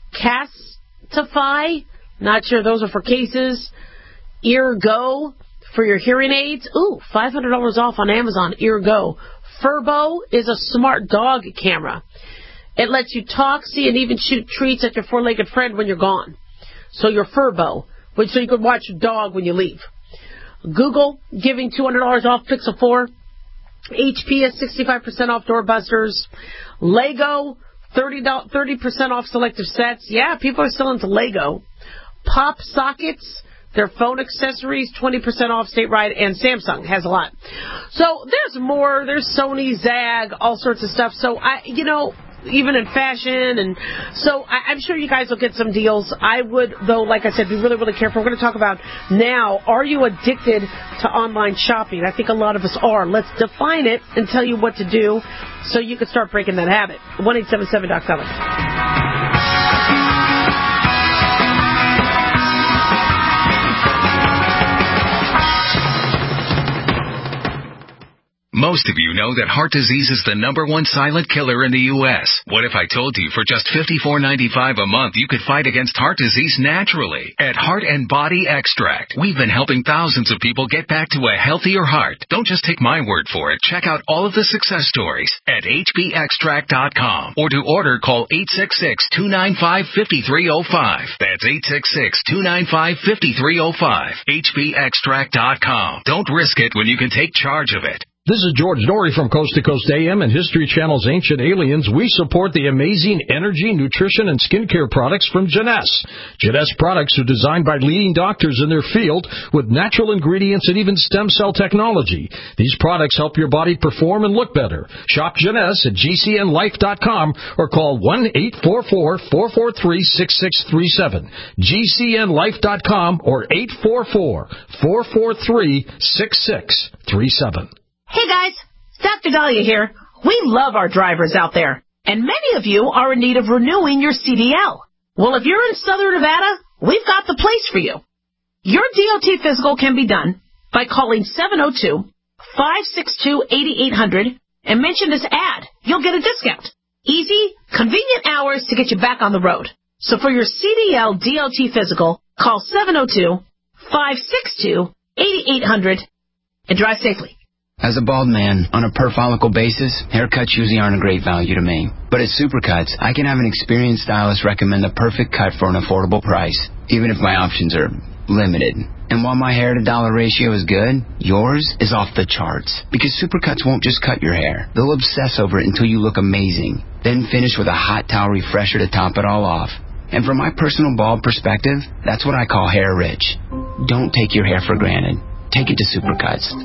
Castify, not sure, those are for cases. Eargo for your hearing aids. Ooh, five hundred dollars off on Amazon, Eargo. Furbo is a smart dog camera. It lets you talk, see, and even shoot treats at your four-legged friend when you're gone. So your Furbo, which so you can watch your dog when you leave. Google giving two hundred dollars off Pixel four. H P is sixty-five percent off doorbusters. Lego, thirty percent off selective sets. Yeah, people are still into Lego. Pop Sockets, their phone accessories, twenty percent off statewide, and Samsung has a lot. So there's more. There's Sony, Zag, all sorts of stuff. So, I, you know, even in fashion, and so I, I'm sure you guys will get some deals. I would, though, like I said, be really, really careful. We're going to talk about now, are you addicted to online shopping? I think a lot of us are. Let's define it and tell you what to do so you can start breaking that habit. one eight seven seven Doc Seller. Most of you know that heart disease is the number one silent killer in the U S What if I told you for just fifty-four ninety-five a month you could fight against heart disease naturally? At Heart and Body Extract, we've been helping thousands of people get back to a healthier heart. Don't just take my word for it. Check out all of the success stories at H B extract dot com, or to order, call eight six six, two nine five, five three zero five. That's eight six six, two nine five, five three zero five. H B extract dot com. Don't risk it when you can take charge of it. This is George Norrie from Coast to Coast A M and History Channel's Ancient Aliens. We support the amazing energy, nutrition, and skincare products from Jeunesse. Jeunesse products are designed by leading doctors in their field with natural ingredients and even stem cell technology. These products help your body perform and look better. Shop Jeunesse at G C N life dot com or call one eight four four, four four three, six six three seven. G C N life dot com or eight four four, four four three, six six three seven. Hey guys, Doctor Dahlia here. We love our drivers out there, and many of you are in need of renewing your C D L. Well, if you're in Southern Nevada, we've got the place for you. Your D O T physical can be done by calling seven oh two, five six two, eight eight zero zero and mention this ad. You'll get a discount. Easy, convenient hours to get you back on the road. So for your C D L D O T physical, call seven oh two, five six two, eight eight zero zero and drive safely. As a bald man, on a per-follicle basis, haircuts usually aren't a great value to me. But at Supercuts, I can have an experienced stylist recommend the perfect cut for an affordable price, even if my options are limited. And while my hair-to-dollar ratio is good, yours is off the charts. Because Supercuts won't just cut your hair. They'll obsess over it until you look amazing. Then finish with a hot towel refresher to top it all off. And from my personal bald perspective, that's what I call hair rich. Don't take your hair for granted. Take it to Supercuts.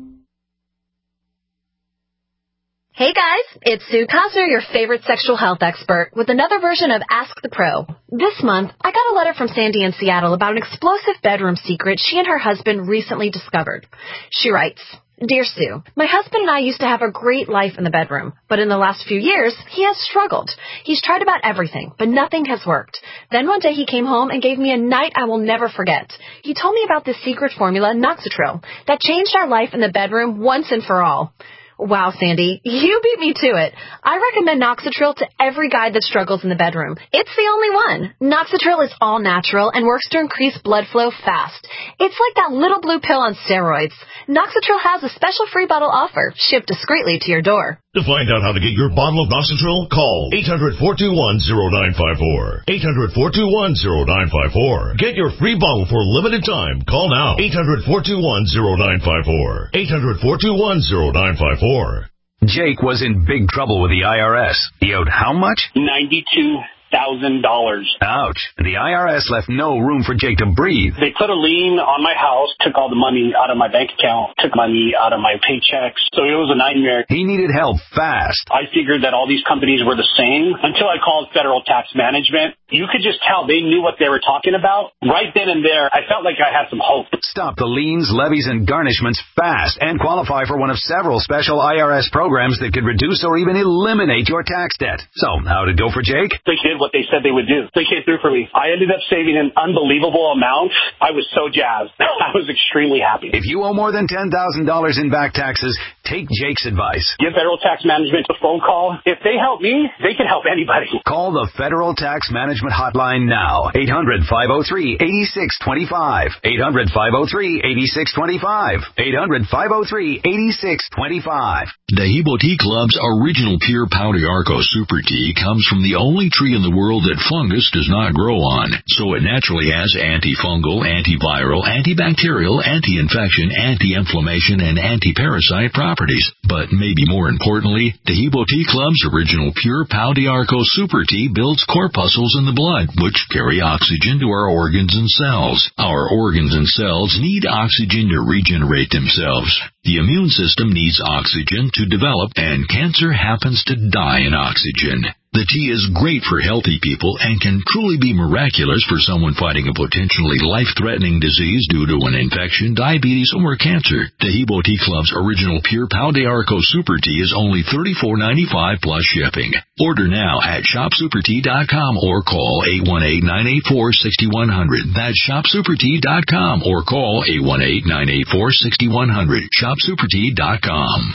Hey guys, it's Sue Cosner, your favorite sexual health expert, with another version of Ask the Pro. This month, I got a letter from Sandy in Seattle about an explosive bedroom secret she and her husband recently discovered. She writes, Dear Sue, my husband and I used to have a great life in the bedroom, but in the last few years, he has struggled. He's tried about everything, but nothing has worked. Then one day he came home and gave me a night I will never forget. He told me about this secret formula, Noxitril, that changed our life in the bedroom once and for all. Wow, Sandy, you beat me to it. I recommend Noxitril to every guy that struggles in the bedroom. It's the only one. Noxitril is all natural and works to increase blood flow fast. It's like that little blue pill on steroids. Noxitril has a special free bottle offer, shipped discreetly to your door. To find out how to get your bottle of Noxitril, call eight hundred, four two one, zero nine five four. eight hundred, four two one, zero nine five four. Get your free bottle for a limited time. Call now. eight hundred, four two one, zero nine five four. eight hundred, four two one, zero nine five four. Jake was in big trouble with the I R S. He owed how much? ninety-two thousand dollars. Ouch. The I R S left no room for Jake to breathe. They put a lien on my house, took all the money out of my bank account, took money out of my paychecks. So it was a nightmare. He needed help fast. I figured that all these companies were the same until I called Federal Tax Management. You could just tell they knew what they were talking about. Right then and there, I felt like I had some hope. Stop the liens, levies, and garnishments fast and qualify for one of several special I R S programs that could reduce or even eliminate your tax debt. So, how'd it go for Jake? They did what they said they would do. They came through for me. I ended up saving an unbelievable amount. I was so jazzed. I was extremely happy. If you owe more than ten thousand dollars in back taxes, take Jake's advice. Give Federal Tax Management a phone call. If they help me, they can help anybody. Call the Federal Tax Management Hotline now. eight hundred, five oh three, eight six two five. eight hundred, five oh three, eight six two five. eight hundred, five oh three, eight six two five. Dahibo Tea Club's original pure Pau d'Arco Super Tea comes from the only tree in the world that fungus does not grow on, so it naturally has antifungal, antiviral, antibacterial, anti-infection, anti-inflammation, and anti-parasite properties. But maybe more importantly, Dahibo Tea Club's original pure Pau d'Arco Super Tea builds corpuscles in the blood, which carry oxygen to our organs and cells. Our organs and cells need oxygen to regenerate themselves. The immune system needs oxygen to develop, and cancer happens to die in oxygen. The tea is great for healthy people and can truly be miraculous for someone fighting a potentially life-threatening disease due to an infection, diabetes, or cancer. Dahibo Tea Club's original pure Pau d'Arco Super Tea is only thirty-four ninety-five plus shipping. Order now at shop super tea dot com or call eight one eight, nine eight four, six one zero zero. That's shop super tea dot com or call eight one eight, nine eight four, six one zero zero. shop super tea dot com.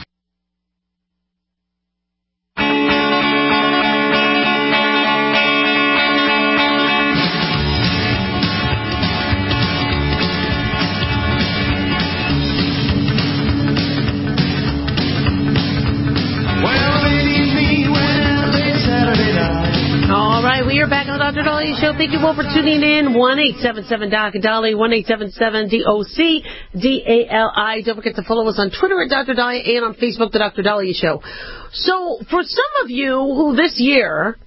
We are back on the Doctor Dahlia Show. Thank you all for tuning in. one eight seven seven D O C Dali, one eight seven seven D O C D A L I. Don't forget to follow us on Twitter at Doctor Dahlia and on Facebook, The Doctor Dahlia Show. So, for some of you who this year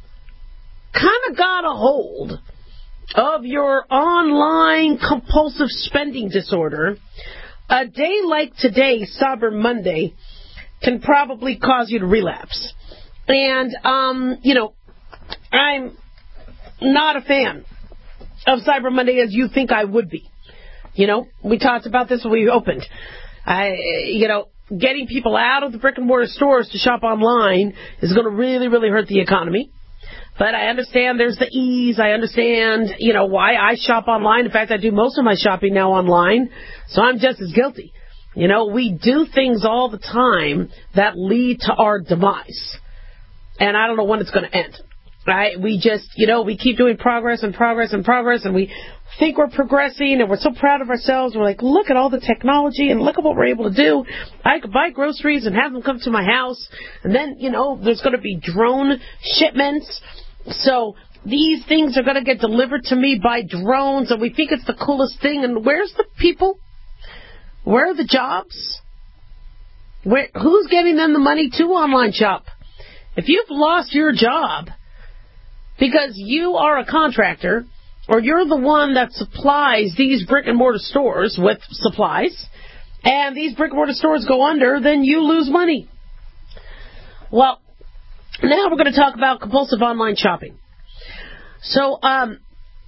kind of got a hold of your online compulsive spending disorder, a day like today, Cyber Monday, can probably cause you to relapse. And, um, you know, I'm not a fan of Cyber Monday as you think I would be. You know, we talked about this when we opened. I, you know, getting people out of the brick and mortar stores to shop online is going to really, really hurt the economy. But I understand there's the ease. I understand, you know, why I shop online. In fact, I do most of my shopping now online, so I'm just as guilty. You know, we do things all the time that lead to our demise. And I don't know when it's going to end, right? We just, you know, we keep doing progress and progress and progress, and we think we're progressing, and we're so proud of ourselves. We're like, look at all the technology, and look at what we're able to do. I could buy groceries and have them come to my house, and then, you know, there's going to be drone shipments. So these things are going to get delivered to me by drones, and we think it's the coolest thing. And where's the people? Where are the jobs? Where, who's getting them the money to online shop? If you've lost your job because you are a contractor or you're the one that supplies these brick and mortar stores with supplies and these brick and mortar stores go under, then you lose money. Well, now we're going to talk about compulsive online shopping. So, um,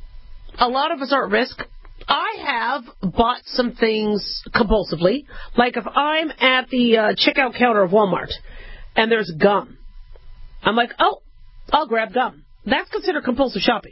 a lot of us are at risk. I have bought some things compulsively. Like if I'm at the uh, checkout counter of Walmart and there's gum, I'm like, oh, I'll grab gum. That's considered compulsive shopping.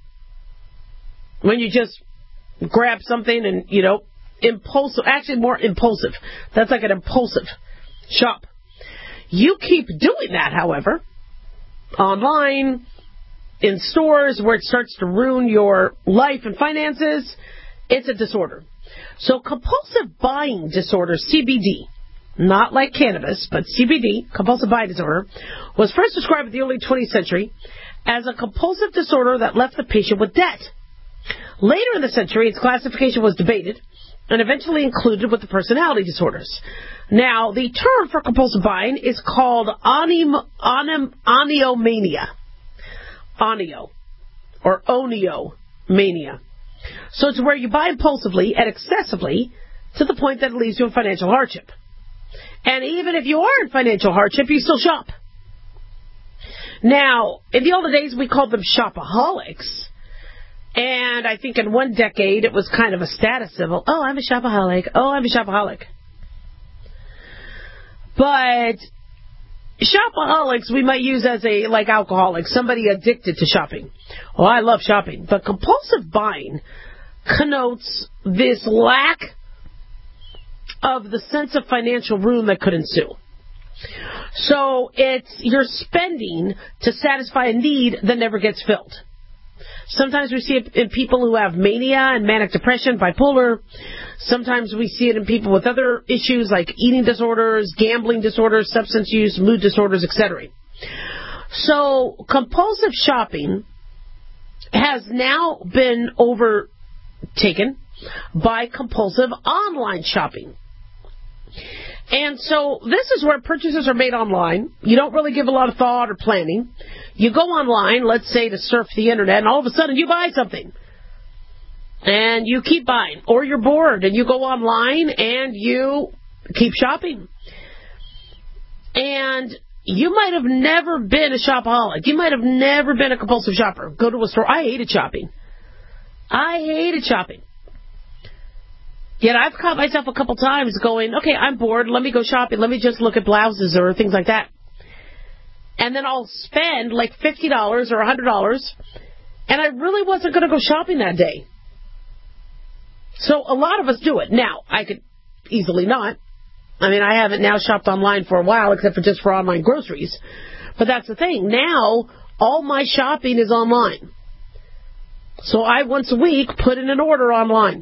When you just grab something and, you know, impulsive, actually more impulsive. That's like an impulsive shop. You keep doing that, however, online, in stores where it starts to ruin your life and finances, it's a disorder. So compulsive buying disorder, C B D, not like cannabis, but C B D, compulsive buying disorder, was first described in the early twentieth century as a compulsive disorder that left the patient with debt. Later in the century, its classification was debated and eventually included with the personality disorders. Now, the term for compulsive buying is called onim, onim, oniomania. Onio, or oniomania. So it's where you buy impulsively and excessively to the point that it leaves you in financial hardship. And even if you are in financial hardship, you still shop. Now, in the olden days, we called them shopaholics. And I think in one decade, it was kind of a status symbol. Oh, I'm a shopaholic. Oh, I'm a shopaholic. But shopaholics we might use as a, like alcoholics, somebody addicted to shopping. Oh, I love shopping. But compulsive buying connotes this lack of the sense of financial ruin that could ensue. So it's you're spending to satisfy a need that never gets filled. Sometimes we see it in people who have mania and manic depression, bipolar. Sometimes we see it in people with other issues like eating disorders, gambling disorders, substance use, mood disorders, et cetera. So compulsive shopping has now been overtaken by compulsive online shopping. And so this is where purchases are made online. You don't really give a lot of thought or planning. You go online, let's say to surf the internet, and all of a sudden you buy something. And you keep buying. Or you're bored and you go online and you keep shopping. And you might have never been a shopaholic. You might have never been a compulsive shopper. Go to a store. I hated shopping. I hated shopping. Yet I've caught myself a couple times going, okay, I'm bored, let me go shopping, let me just look at blouses or things like that. And then I'll spend like fifty dollars or one hundred dollars, and I really wasn't going to go shopping that day. So a lot of us do it. Now, I could easily not. I mean, I haven't now shopped online for a while, except for just for online groceries. But that's the thing. Now, all my shopping is online. So I, once a week, put in an order online.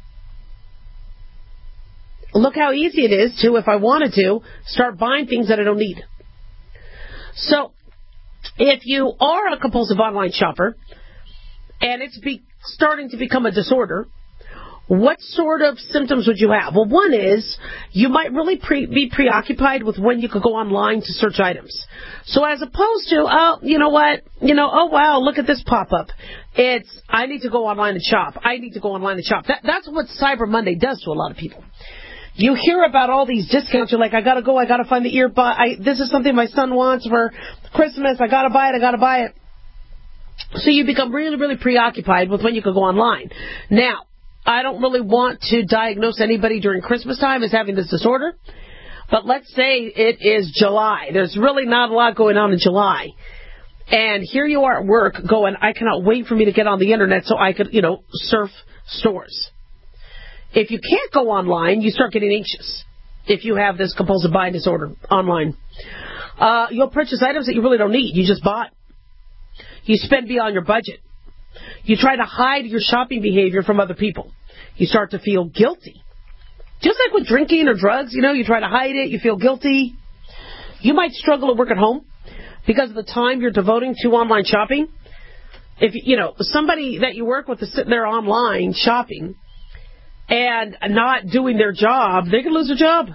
Look how easy it is to, if I wanted to, start buying things that I don't need. So, If you are a compulsive online shopper and it's be starting to become a disorder, what sort of symptoms would you have? Well, one is you might really pre- be preoccupied with when you could go online to search items. So as opposed to, oh, you know what, you know, oh, wow, look at this pop-up. It's, I need to go online and shop. I need to go online and shop. That, that's what Cyber Monday does to a lot of people. You hear about all these discounts. You're like, I got to go. I got to find the earbud. I, this is something my son wants for Christmas. I got to buy it. I got to buy it. So you become really, really preoccupied with when you could go online. Now, I don't really want to diagnose anybody during Christmas time as having this disorder, but let's say it is July. There's really not a lot going on in July. And here you are at work going, I cannot wait for me to get on the internet so I could, you know, surf stores. If you can't go online, you start getting anxious if you have this compulsive buying disorder online. Uh, you'll purchase items that you really don't need. You just bought. You spend beyond your budget. You try to hide your shopping behavior from other people. You start to feel guilty. Just like with drinking or drugs, you know, you try to hide it, you feel guilty. You might struggle to work at home because of the time you're devoting to online shopping. If, you know, somebody that you work with is sitting there online shopping and not doing their job, they could lose their job.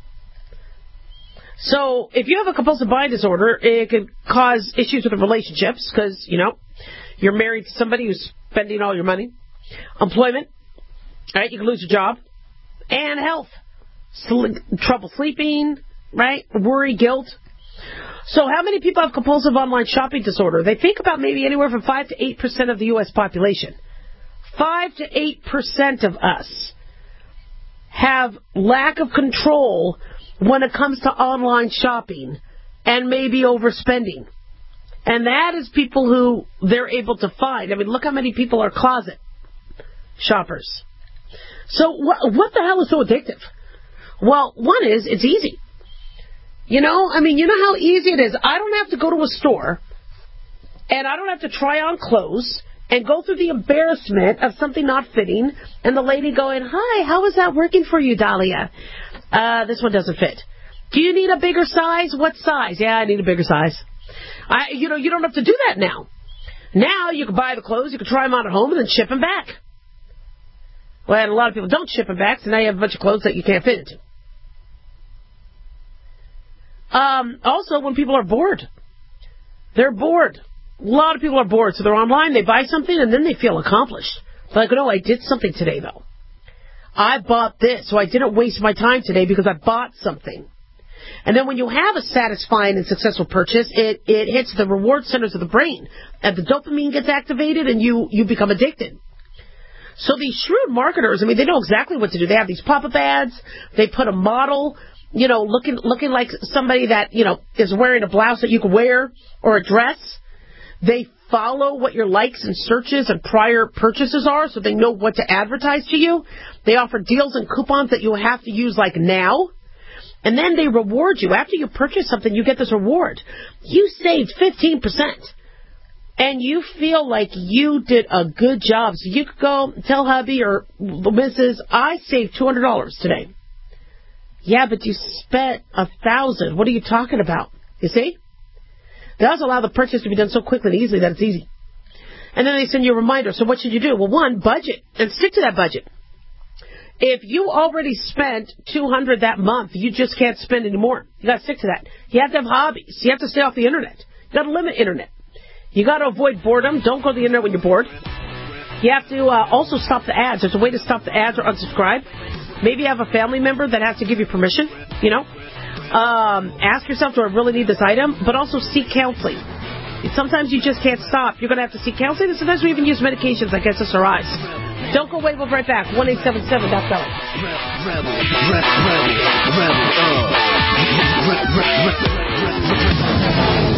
So if you have a compulsive buying disorder, it could cause issues with the relationships because, you know, you're married to somebody who's spending all your money. Employment, right? You can lose your job. And health. Sl- trouble sleeping, right? Worry, guilt. So how many people have compulsive online shopping disorder? They think about maybe anywhere from five to eight percent of the U S population. five to eight percent of us have lack of control when it comes to online shopping and maybe overspending. And that is people who they're able to find. I mean, look how many people are closet shoppers. So wh- what the hell is so addictive? Well, one is, it's easy. You know, I mean, you know how easy it is. I don't have to go to a store, and I don't have to try on clothes and go through the embarrassment of something not fitting, and the lady going, hi, how is that working for you, Dahlia? Uh, this one doesn't fit. Do you need a bigger size? What size? Yeah, I need a bigger size. I, you know, you don't have to do that now. Now you can buy the clothes, you can try them on at home, and then ship them back. Well, and a lot of people don't ship them back, so now you have a bunch of clothes that you can't fit into. Um, also, when people are bored, they're bored. A lot of people are bored, so they're online, they buy something, and then they feel accomplished. They're like, no, I did something today, though. I bought this, so I didn't waste my time today because I bought something. And then when you have a satisfying and successful purchase, it, it hits the reward centers of the brain, and the dopamine gets activated, and you, you become addicted. So these shrewd marketers, I mean, they know exactly what to do. They have these pop-up ads. They put a model, you know, looking looking like somebody that, you know, is wearing a blouse that you can wear or a dress. They follow what your likes and searches and prior purchases are so they know what to advertise to you. They offer deals and coupons that you have to use like now. And then they reward you. After you purchase something, you get this reward. You saved fifteen percent. And you feel like you did a good job. So you could go tell hubby or Missus I saved two hundred dollars today. Yeah, but you spent a thousand dollars. What are you talking about? You see? They also allow the purchase to be done so quickly and easily that it's easy. And then they send you a reminder. So what should you do? Well, one, budget. And stick to that budget. If you already spent two hundred dollars that month, you just can't spend any more. You got to stick to that. You have to have hobbies. You have to stay off the internet. You got to limit internet. You got to avoid boredom. Don't go to the internet when you're bored. You have to uh, also stop the ads. There's a way to stop the ads or unsubscribe. Maybe you have a family member that has to give you permission, you know. Um, ask yourself, do I really need this item? But also seek counseling. Sometimes you just can't stop. You're going to have to seek counseling. And sometimes we even use medications like S S R Is. Don't go away. We'll be right back. one eight seven seven dot com. Rebel, rebel, rebel, rebel, uh.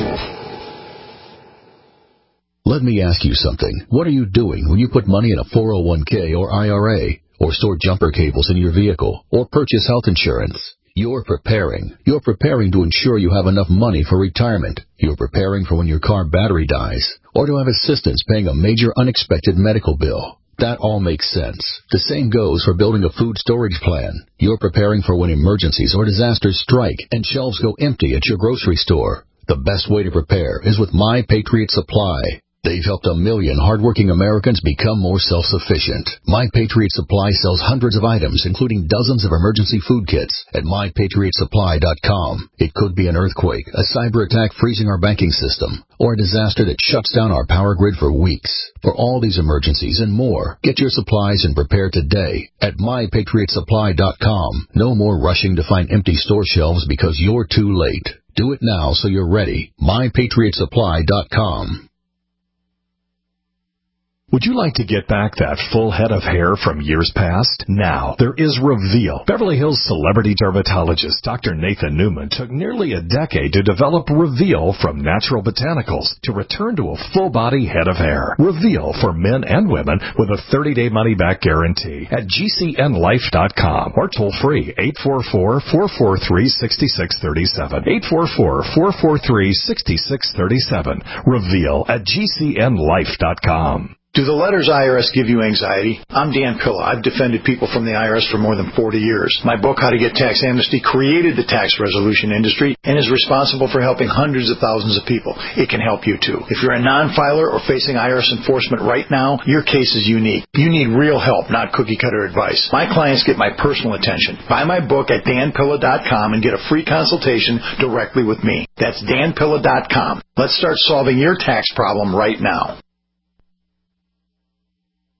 Let me ask you something. What are you doing when you put money in a four oh one k or I R A, or store jumper cables in your vehicle, or purchase health insurance? You're preparing. You're preparing to ensure you have enough money for retirement. You're preparing for when your car battery dies, or to have assistance paying a major unexpected medical bill. That all makes sense. The same goes for building a food storage plan. You're preparing for when emergencies or disasters strike and shelves go empty at your grocery store. The best way to prepare is with My Patriot Supply. They've helped a million hardworking Americans become more self-sufficient. My Patriot Supply sells hundreds of items, including dozens of emergency food kits at my patriot supply dot com. It could be an earthquake, a cyber attack freezing our banking system, or a disaster that shuts down our power grid for weeks. For all these emergencies and more, get your supplies and prepare today at my patriot supply dot com. No more rushing to find empty store shelves because you're too late. Do it now so you're ready. my patriot supply dot com. Would you like to get back that full head of hair from years past? Now, there is Reveal. Beverly Hills celebrity dermatologist Doctor Nathan Newman took nearly a decade to develop Reveal from natural botanicals to return to a full-body head of hair. Reveal for men and women with a thirty-day money-back guarantee at G C N life dot com or toll-free eight four four, four four three, six six three seven. eight four four, four four three, six six three seven. Reveal at G C N life dot com. Do the letters I R S give you anxiety? I'm Dan Pilla. I've defended people from the I R S for more than forty years. My book, How to Get Tax Amnesty, created the tax resolution industry and is responsible for helping hundreds of thousands of people. It can help you too. If you're a non-filer or facing I R S enforcement right now, your case is unique. You need real help, not cookie-cutter advice. My clients get my personal attention. Buy my book at dan pilla dot com and get a free consultation directly with me. That's dan pilla dot com. Let's start solving your tax problem right now.